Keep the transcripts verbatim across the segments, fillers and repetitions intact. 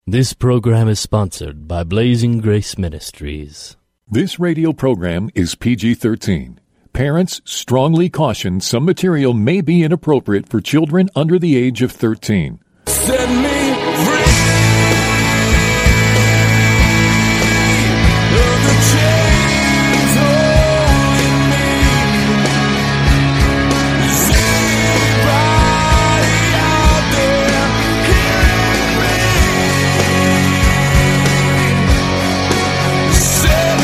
This program is sponsored by Blazing Grace Ministries. This radio program is P G thirteen. Parents strongly caution some material may be inappropriate for children under the age of thirteen. Set me free. Of the chains holding me. Is anybody out there hearing me? Set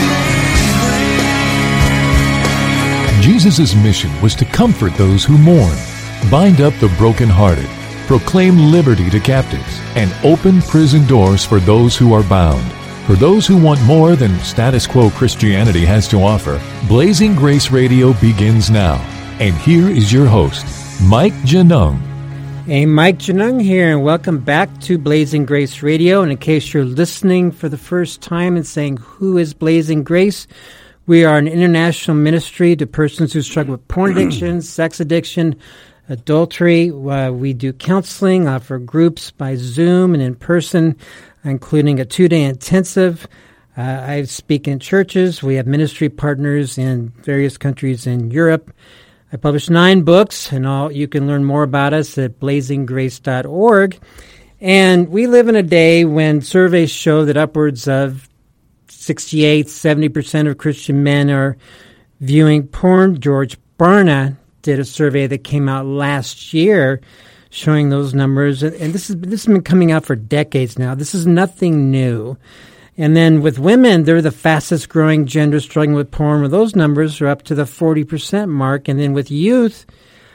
me free. Jesus' mission was to comfort those who mourn, bind up the brokenhearted, proclaim liberty to captives, and open prison doors for those who are bound. For those who want more than status quo Christianity has to offer, Blazing Grace Radio begins now. And here is your host, Mike Genung. Hey, Mike Genung here, and welcome back to Blazing Grace Radio. And in case you're listening for the first time and saying, who is Blazing Grace? We are an international ministry to persons who struggle with porn addiction, sex addiction, adultery. Uh, we do counseling, offer groups by Zoom and in person, including a two-day intensive. Uh, I speak in churches. We have ministry partners in various countries in Europe. I publish nine books, and all you can learn more about us at blazing grace dot org. And we live in a day when surveys show that upwards of sixty-eight, seventy percent of Christian men are viewing porn. George Barna did a survey that came out last year showing those numbers. And this, is, this has been coming out for decades now. This is nothing new. And then with women, they're the fastest growing gender struggling with porn. Well, those numbers are up to the forty percent mark. And then with youth,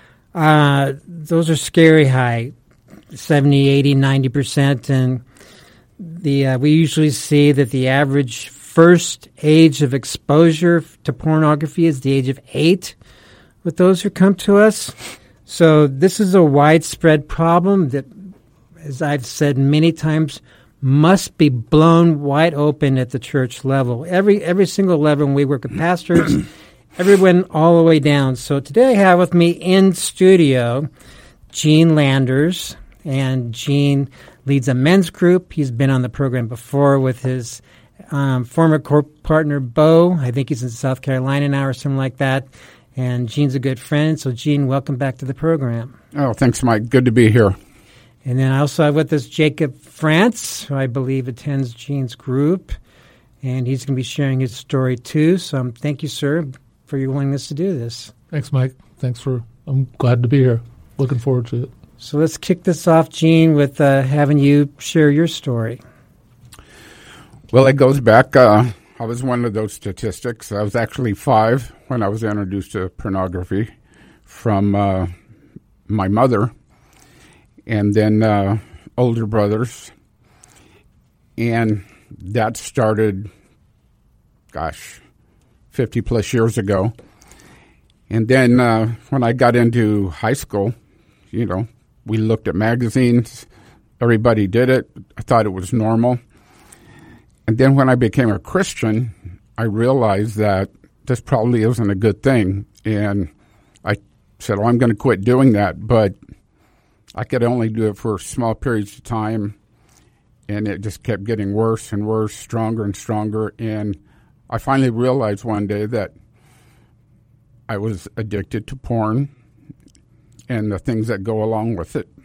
uh, those are scary high, seventy, eighty, ninety percent. And the uh, we usually see that the average first age of exposure to pornography is the age of eight with those who come to us. So this is a widespread problem that, as I've said many times, must be blown wide open at the church level. Every every single level when we work with pastors, everyone all the way down. So today I have with me in studio Gene Landers, and Gene leads a men's group. He's been on the program before with his um, former corp partner, Bo. I think he's in South Carolina now or something like that. And Gene's a good friend. So, Gene, welcome back to the program. Oh, thanks, Mike. Good to be here. And then I also have with us Jacob France, who I believe attends Gene's group. And he's going to be sharing his story, too. So um, thank you, sir, for your willingness to do this. Thanks, Mike. Thanks for, I'm glad to be here. Looking forward to it. So let's kick this off, Gene, with uh, having you share your story. Well, it goes back. Uh, I was one of those statistics. I was actually five when I was introduced to pornography from uh, my mother and then uh, older brothers. And that started, gosh, fifty plus years ago. And then uh, when I got into high school, you know, we looked at magazines. Everybody did it. I thought it was normal. And then when I became a Christian, I realized that this probably isn't a good thing. And I said, oh, I'm going to quit doing that. But I could only do it for small periods of time. And it just kept getting worse and worse, stronger and stronger. And I finally realized one day that I was addicted to porn and the things that go along with it.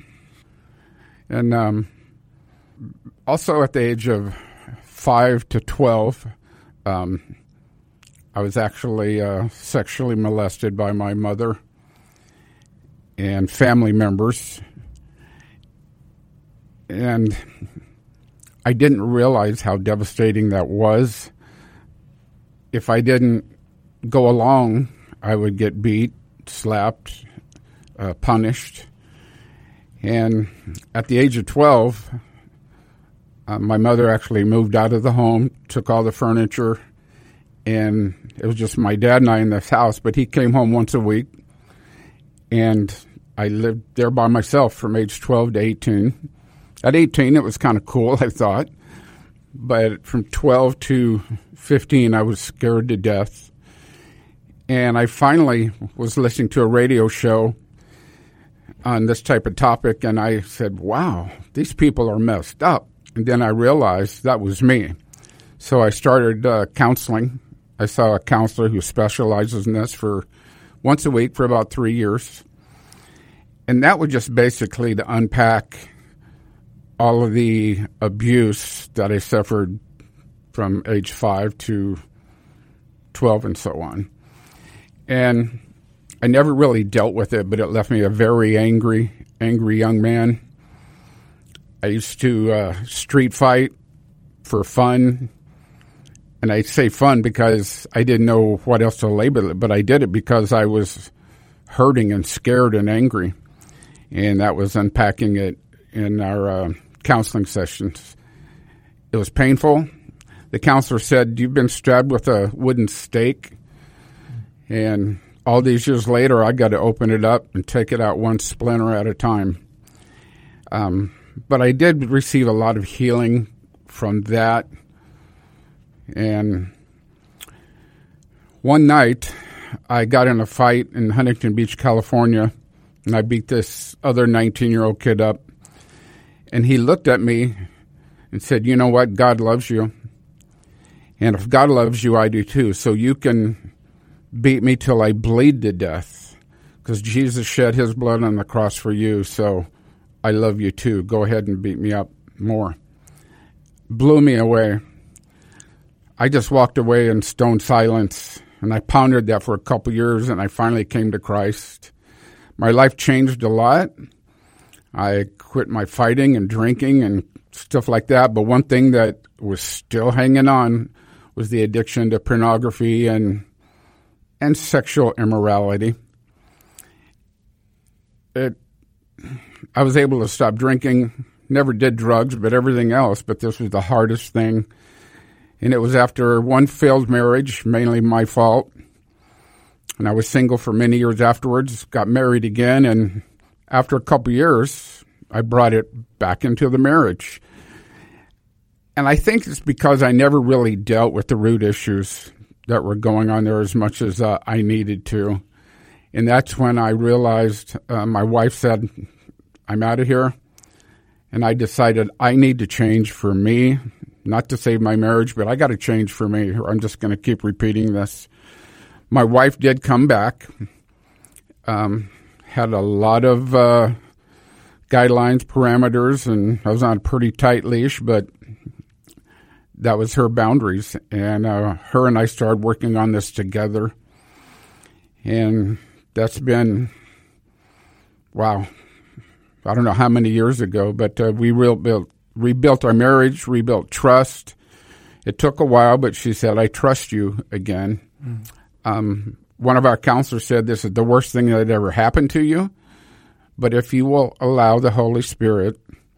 And um, also at the age of five to twelve, um, I was actually uh, sexually molested by my mother and family members. And I didn't realize how devastating that was. If I didn't go along, I would get beat, slapped, uh, punished. And at the age of twelve, uh, my mother actually moved out of the home, took all the furniture, and it was just my dad and I in this house, but he came home once a week, and I lived there by myself from age twelve to eighteen. At eighteen, it was kind of cool, I thought, but from twelve to fifteen, I was scared to death. And I finally was listening to a radio show on this type of topic, and I said, wow, these people are messed up. And then I realized that was me. So I started uh, counseling. I saw a counselor who specializes in this for once a week for about three years. And that was just basically to unpack all of the abuse that I suffered from age five to twelve and so on. And I never really dealt with it, but it left me a very angry, angry young man. I used to uh, street fight for fun. And I say fun because I didn't know what else to label it, but I did it because I was hurting and scared and angry. And that was unpacking it in our uh, counseling sessions. It was painful. The counselor said, "You've been stabbed with a wooden stake." And all these years later, I got to open it up and take it out one splinter at a time. Um, but I did receive a lot of healing from that. And one night, I got in a fight in Huntington Beach, California, and I beat this other nineteen-year-old kid up. And he looked at me and said, "You know what? God loves you. And if God loves you, I do too. So you can beat me till I bleed to death, because Jesus shed his blood on the cross for you. So I love you too. Go ahead and beat me up more." Blew me away. I just walked away in stone silence, and I pondered that for a couple years, and I finally came to Christ. My life changed a lot. I quit my fighting and drinking and stuff like that, but one thing that was still hanging on was the addiction to pornography and and sexual immorality. It, I was able to stop drinking, never did drugs, but everything else, but this was the hardest thing. And it was after one failed marriage, mainly my fault. And I was single for many years afterwards, got married again, and after a couple years, I brought it back into the marriage. And I think it's because I never really dealt with the root issues that were going on there as much as uh, I needed to. And that's when I realized, uh, my wife said, "I'm out of here." And I decided I need to change for me. Not to save my marriage, but I got to change for me, or I'm just going to keep repeating this. My wife did come back, um, had a lot of uh, guidelines, parameters, and I was on a pretty tight leash, but that was her boundaries. And uh, her and I started working on this together. And that's been, wow, I don't know how many years ago, but uh, we rebuilt rebuilt our marriage, rebuilt trust. It took a while, but she said, "I trust you again." Mm. Um, one of our counselors said, "This is the worst thing that ever happened to you, but if you will allow the Holy Spirit,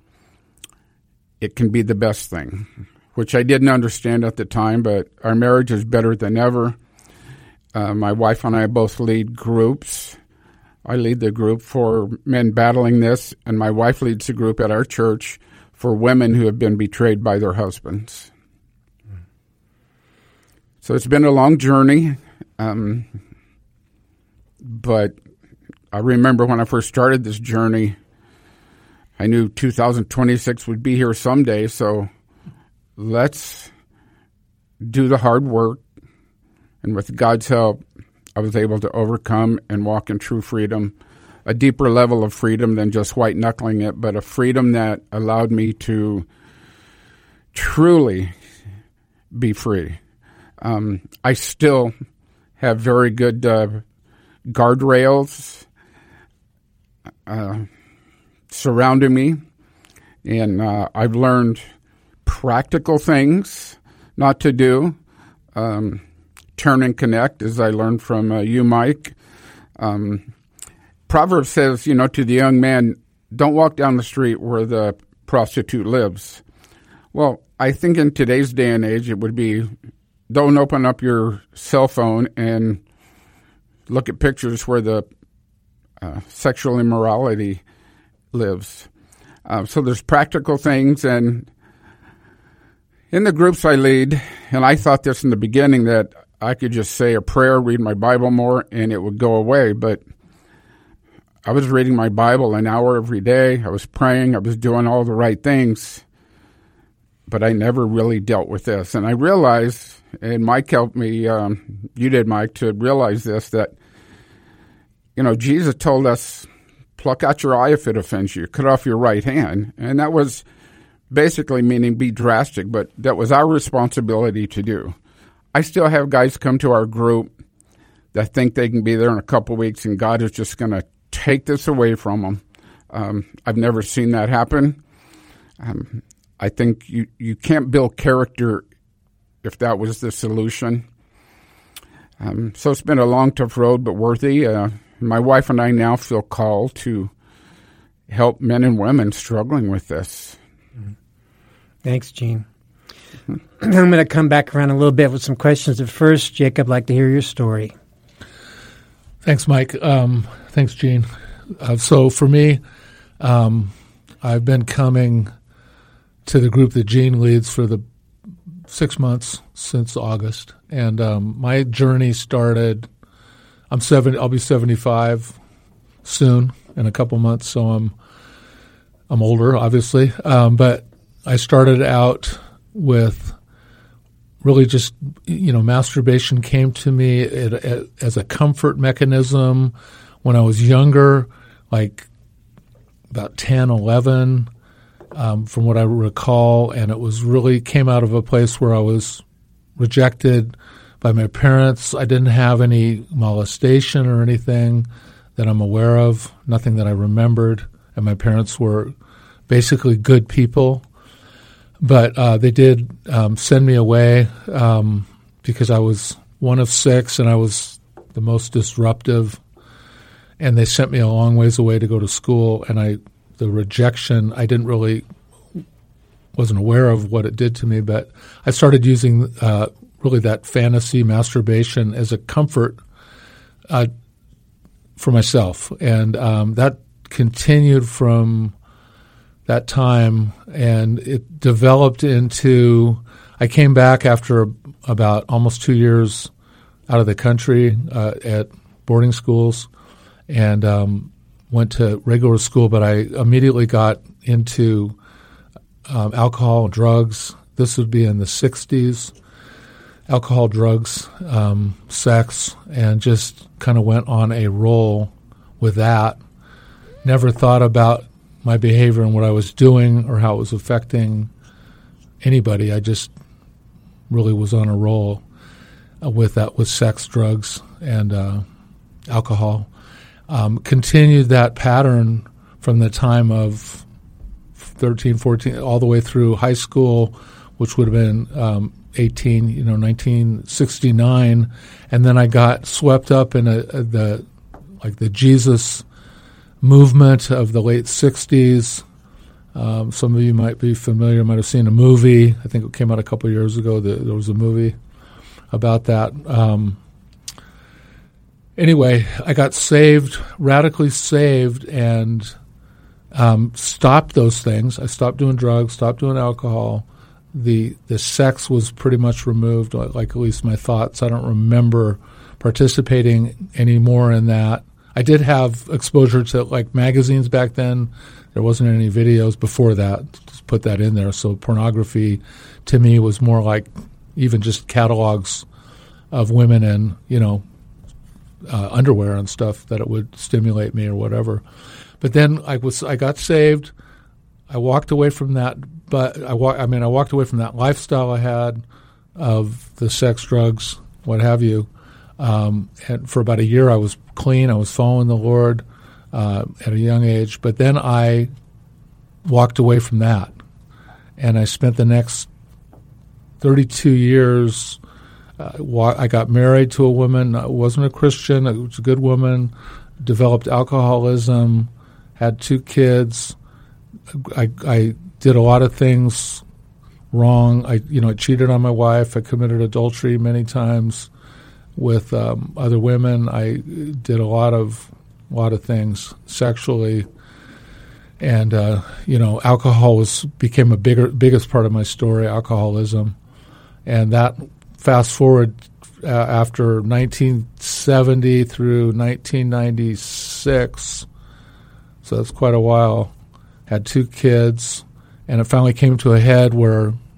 it can be the best thing," which I didn't understand at the time, but our marriage is better than ever. Uh, my wife and I both lead groups. I lead the group for men battling this, and my wife leads the group at our church for women who have been betrayed by their husbands. So it's been a long journey, um, but I remember when I first started this journey, I knew two thousand twenty-six would be here someday, so let's do the hard work. And with God's help, I was able to overcome and walk in true freedom. A deeper level of freedom than just white-knuckling it, but a freedom that allowed me to truly be free. Um, I still have very good uh, guardrails uh, surrounding me, and uh, I've learned practical things not to do. Um, turn and connect, as I learned from uh, you, Mike. Um, Proverbs says, you know, to the young man, "Don't walk down the street where the prostitute lives." Well, I think in today's day and age, it would be, don't open up your cell phone and look at pictures where the uh, sexual immorality lives. Uh, so there's practical things, and in the groups I lead, and I thought this in the beginning, that I could just say a prayer, read my Bible more, and it would go away, but I was reading my Bible an hour every day. I was praying. I was doing all the right things. but I never really dealt with this. And I realized, and Mike helped me, um, you did, Mike, to realize this, that, you know, Jesus told us, pluck out your eye if it offends you, cut off your right hand. And that was basically meaning be drastic, but that was our responsibility to do. I still have guys come to our group that think they can be there in a couple of weeks and God is just going to take this away from them. Um, I've never seen that happen. Um, I think you, you can't build character if that was the solution. Um, so it's been a long, tough road, but worthy. Uh, my wife and I now feel called to help men and women struggling with this. Thanks, Gene. Mm-hmm. I'm going to come back around a little bit with some questions. But first, Jacob, I'd like to hear your story. Thanks, Mike. Um, thanks, Gene. Uh, so for me, um, I've been coming to the group that Gene leads for the six months since August, and um, my journey started. I'm seven. I'll be seventy-five soon in a couple months, so I'm I'm older, obviously. Um, but I started out with really just, you know, masturbation came to me it, it, as a comfort mechanism when I was younger, like about ten, eleven, um, from what I recall. And it was really came out of a place where I was rejected by my parents. I didn't have any molestation or anything that I'm aware of, nothing that I remembered. And my parents were basically good people. But uh, they did um, send me away um, because I was one of six and I was the most disruptive. And they sent me a long ways away to go to school. And I, the rejection, I didn't really, wasn't aware of what it did to me. But I started using uh, really that fantasy masturbation as a comfort uh, for myself. And um, that continued from that time, and it developed into, I came back after about almost two years out of the country uh, at boarding schools and um, went to regular school, but I immediately got into um, alcohol, drugs. This would be in the sixties, alcohol, drugs, um, sex, and just kind of went on a roll with that. Never thought about my behavior and what I was doing or how it was affecting anybody. I just really was on a roll uh, with that, with sex, drugs, and uh, alcohol. Um, continued that pattern from the time of thirteen, fourteen, all the way through high school, which would have been um, eighteen, you know, nineteen sixty-nine. And then I got swept up in a, a, the, like the Jesus movement of the late sixties. Um, some of you might be familiar, might have seen a movie. I think it came out a couple of years ago. The, there was a movie about that. Um, anyway, I got saved, radically saved, and um, stopped those things. I stopped doing drugs, stopped doing alcohol. The the sex was pretty much removed, like at least my thoughts. I don't remember participating anymore in that. I did have exposure to like magazines back then. There wasn't any videos before that. Just put that in there. So pornography to me was more like even just catalogs of women and, you know, uh, underwear and stuff that it would stimulate me or whatever. But then I was I got saved. I walked away from that, but I wa- I mean I walked away from that lifestyle I had of the sex, drugs, what have you. Um, and for about a year, I was clean. I was following the Lord uh, at a young age. But then I walked away from that, and I spent the next thirty-two years. Uh, wa- I got married to a woman. I wasn't a Christian. I was a good woman. Developed alcoholism. Had two kids. I, I did a lot of things wrong. I, you know, I cheated on my wife. I committed adultery many times with um, other women. I did a lot of lot of things sexually, and uh, you know, alcohol was became a bigger biggest part of my story. Alcoholism, and that fast forward uh, after nineteen seventy through nineteen ninety-six, so that's quite a while. Had two kids, and it finally came to a head where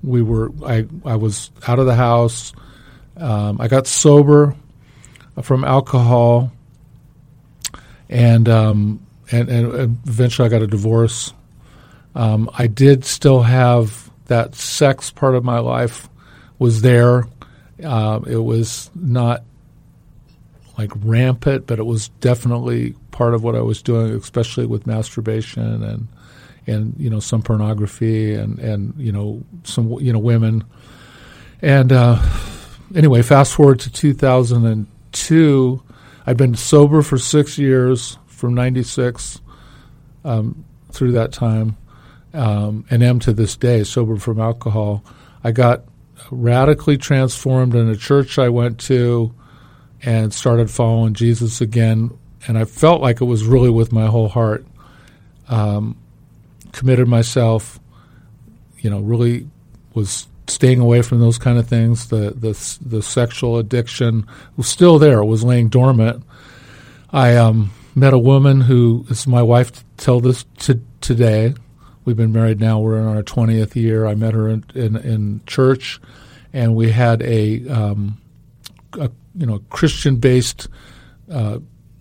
we were I I was out of the house. Um, I got sober from alcohol, and um, and, and eventually I got a divorce. Um, I did still have that sex part of my life was there. Uh, it was not like rampant, but it was definitely part of what I was doing, especially with masturbation and and you know some pornography and, and you know some you know women. And uh, anyway, fast forward to two thousand two, I'd been sober for six years from ninety-six um, through that time, um, and am to this day sober from alcohol. I got radically transformed in a church I went to and started following Jesus again, and I felt like it was really with my whole heart. Um, committed myself, you know, really was staying away from those kind of things. The the the sexual addiction was still there. It was laying dormant. I um, met a woman who is my wife till this to today. We've been married now. We're in our twentieth year. I met her in, in, in church, and we had a, um, a you know Christian-based uh,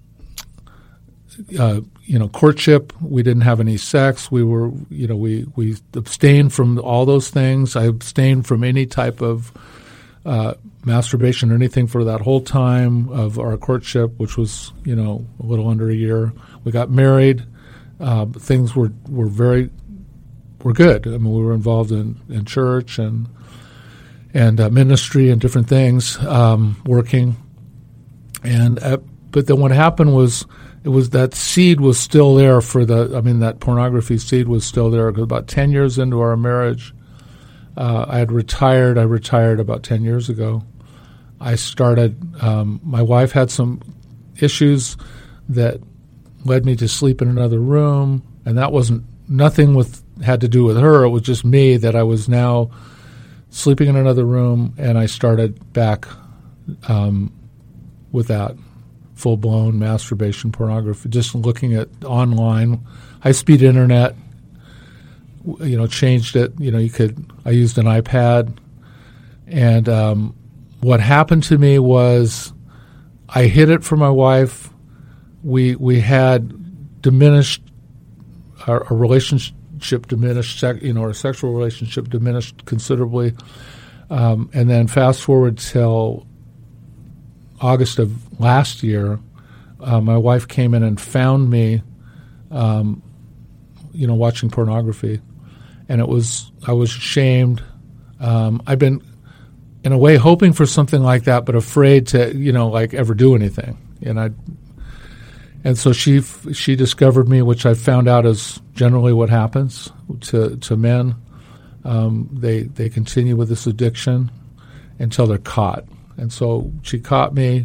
uh, you know courtship. We didn't have any sex. We were you know we we abstained from all those things. I abstained from any type of uh, masturbation or anything for that whole time of our courtship, which was you know a little under a year. We got married. Uh, things were were very were good. I mean, we were involved in, in church and and uh, ministry and different things, um, working. And uh, but then what happened was it was that seed was still there for the. I mean, that pornography seed was still there. Because about ten years into our marriage, uh, I had retired. I retired about ten years ago. I started. Um, my wife had some issues that led me to sleep in another room, and that wasn't nothing with had to do with her. It was just me that I was now sleeping in another room, and I started back um, with that full-blown masturbation, pornography, just looking at online, high-speed internet. You know, changed it. You know, you could. I used an iPad, and um, what happened to me was I hid it from my wife. We we had diminished our, our relationship diminished, sec, you know, our sexual relationship diminished considerably, um, and then fast forward till August of last year, uh, my wife came in and found me, um, you know, watching pornography, and it was I was ashamed. Um, I've been, in a way, hoping for something like that, but afraid to, you know, like ever do anything, and I. And so she she discovered me, which I found out is generally what happens to to men. Um, they they continue with this addiction until they're caught. And so she caught me.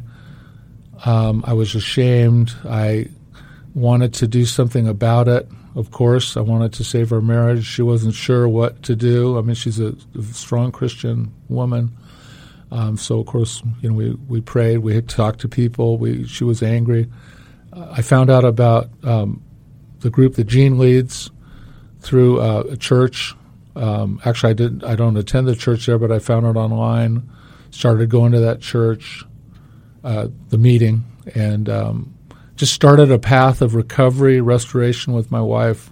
Um, I was ashamed. I wanted to do something about it. Of course, I wanted to save our marriage. She wasn't sure what to do. I mean, she's a, a strong Christian woman. Um, so of course, you know, we we prayed. We had talked to people. We she was angry. I found out about um, the group that Gene leads through uh, a church. Um, actually, I didn't. I don't attend the church there, but I found it online. Started going to that church, uh, the meeting, and um, just started a path of recovery, restoration with my wife.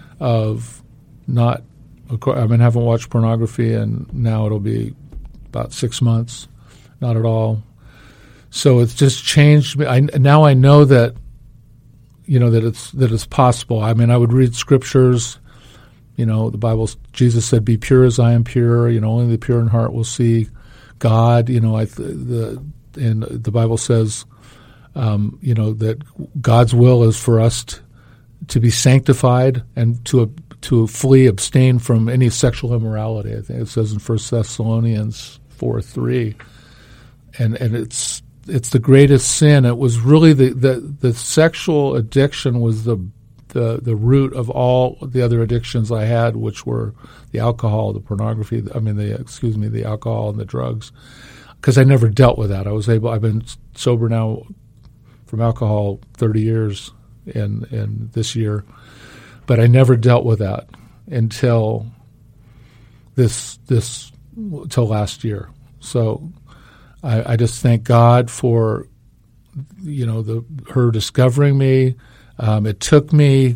Of not, I mean, I haven't watched pornography, and now it'll be about six months. Not at all. So it's just changed me. I, now I know that. You know, that it's that it's possible. I mean, I would read scriptures. You know, the Bible. Jesus said, "Be pure as I am pure." You know, only the pure in heart will see God. You know, I the and the Bible says, um, you know, that God's will is for us to, to be sanctified and to to fully abstain from any sexual immorality. I think it says in First Thessalonians four three, and and it's. It's the greatest sin. It was really the, the, the sexual addiction was the, the the root of all the other addictions I had, which were the alcohol, the pornography. I mean, the excuse me, the alcohol and the drugs, because I never dealt with that. I was able. I've been sober now from alcohol thirty years in in this year, but I never dealt with that until this this till last year. So I, I just thank God for, you know, the her discovering me. Um, it took me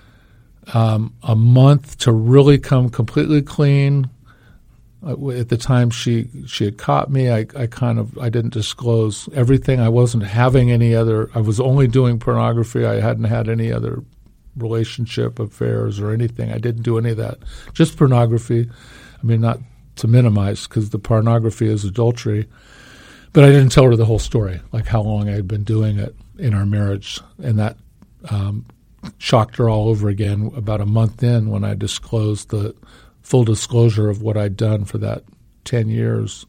um, a month to really come completely clean. Uh, at the time she she had caught me, I, I kind of I didn't disclose everything. I wasn't having any other. I was only doing pornography. I hadn't had any other relationship affairs or anything. I didn't do any of that. Just pornography. I mean, not to minimize, because the pornography is adultery. But I didn't tell her the whole story, like how long I had been doing it in our marriage. And that um, shocked her all over again about a month in when I disclosed the full disclosure of what I'd done for that ten years.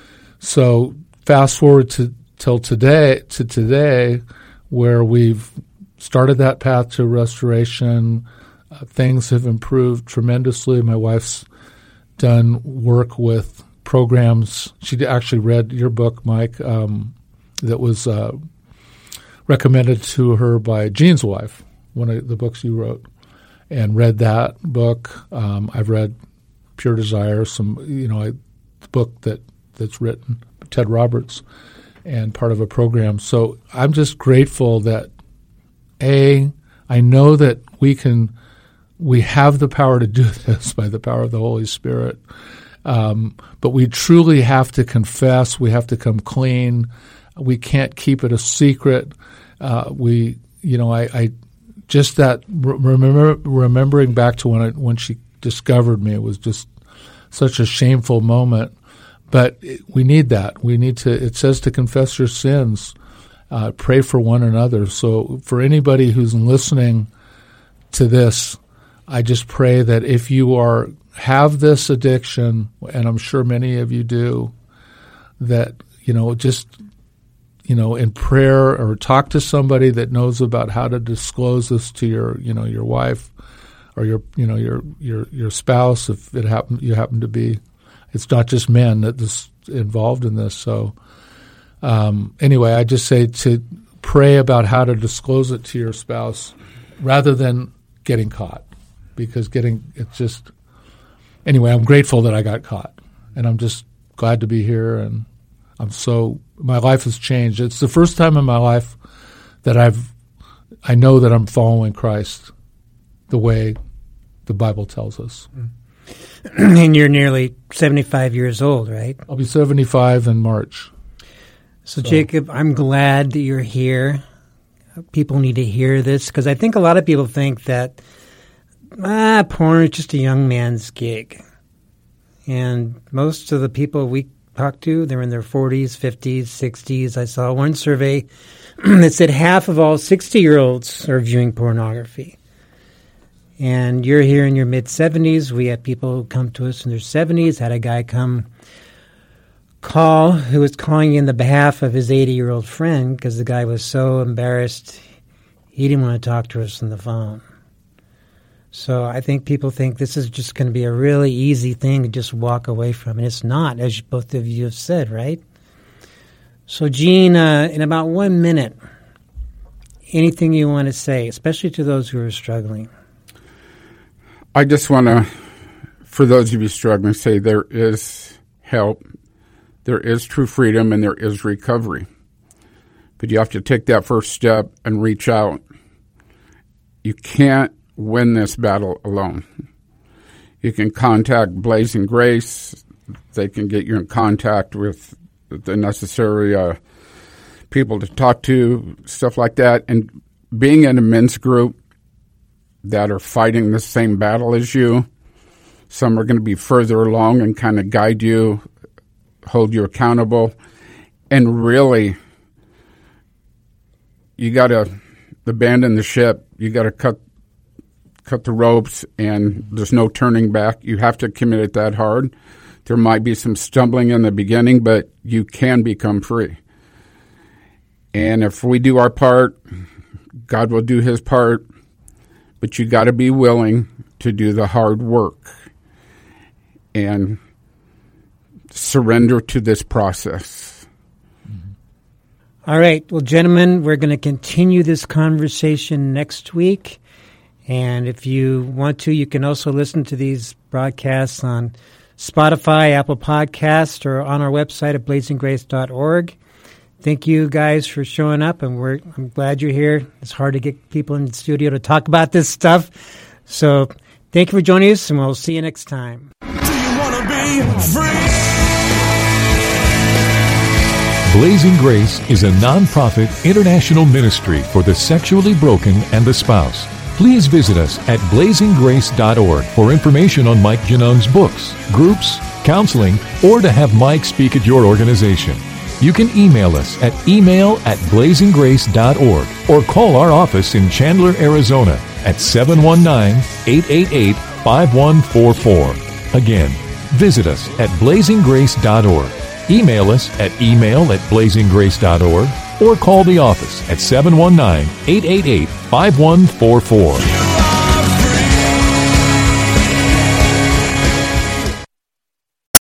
So fast forward to till today, to today, where we've started that path to restoration. Uh, things have improved tremendously. My wife's done work with programs. She actually read your book, Mike, um, that was uh, recommended to her by Gene's wife, one of the books you wrote, and read that book. Um, I've read Pure Desire, some, you know, a book that, that's written, Ted Roberts, and part of a program. So I'm just grateful that, A, I know that we can, we have the power to do this by the power of the Holy Spirit. Um, but we truly have to confess. We have to come clean. We can't keep it a secret. Uh, we, you know, I, I just that remember remembering back to when I, when she discovered me, it was just such a shameful moment. But it, we need that. We need to. It says to confess your sins, uh, pray for one another. So for anybody who's listening to this, I just pray that if you are have this addiction, and I'm sure many of you do, that, you know, just, you know, in prayer or talk to somebody that knows about how to disclose this to your, you know, your wife or your, you know, your your your spouse, if it happen you happen to be. It's not just men that is involved in this. So um, anyway, I just say to pray about how to disclose it to your spouse rather than getting caught. Because getting, it's just, anyway, I'm grateful that I got caught. And I'm just glad to be here. And I'm so, my life has changed. It's the first time in my life that I've, I know that I'm following Christ the way the Bible tells us. And you're nearly seventy-five years old, right? I'll be seventy-five in March. So, so. Jacob, I'm glad that you're here. People need to hear this, because I think a lot of people think that Ah, porn is just a young man's gig. And most of the people we talk to, they're in their forties, fifties, sixties. I saw one survey that said half of all sixty-year-olds are viewing pornography. And you're here in your mid-seventies. We had people who come to us in their seventies. Had a guy come call who was calling in the behalf of his eighty-year-old friend because the guy was so embarrassed he didn't want to talk to us on the phone. So I think people think this is just going to be a really easy thing to just walk away from. And it's not, as both of you have said, right? So, Gene, uh, in about one minute, anything you want to say, especially to those who are struggling? I just want to, for those of you struggling, say there is help, there is true freedom, and there is recovery. But you have to take that first step and reach out. You can't win this battle alone. You can contact Blazing Grace. They can get you in contact with the necessary uh, people to talk to, stuff like that. And being in a men's group that are fighting the same battle as you, some are going to be further along and kind of guide you, hold you accountable. And really, you got to abandon the ship. You got to cut cut the ropes, and there's no turning back. You have to commit it that hard. There might be some stumbling in the beginning, but you can become free. And if we do our part, God will do his part, but you got to be willing to do the hard work and surrender to this process. All right. Well, gentlemen, we're going to continue this conversation next week. And if you want to, you can also listen to these broadcasts on Spotify, Apple Podcast, or on our website at blazing grace dot org. Thank you guys for showing up, and we're I'm glad you're here. It's hard to get people in the studio to talk about this stuff. So thank you for joining us, and we'll see you next time. Do you want to be free? Blazing Grace is a non-profit international ministry for the sexually broken and the spouse. Please visit us at blazing grace dot org for information on Mike Genung's books, groups, counseling, or to have Mike speak at your organization. You can email us at email at blazing grace dot org or call our office in Chandler, Arizona at seven one nine, eight eight eight, five one four four. Again, visit us at blazing grace dot org. Email us at email at blazing grace dot org or call the office at seven one nine, eight eight eight, five one four four.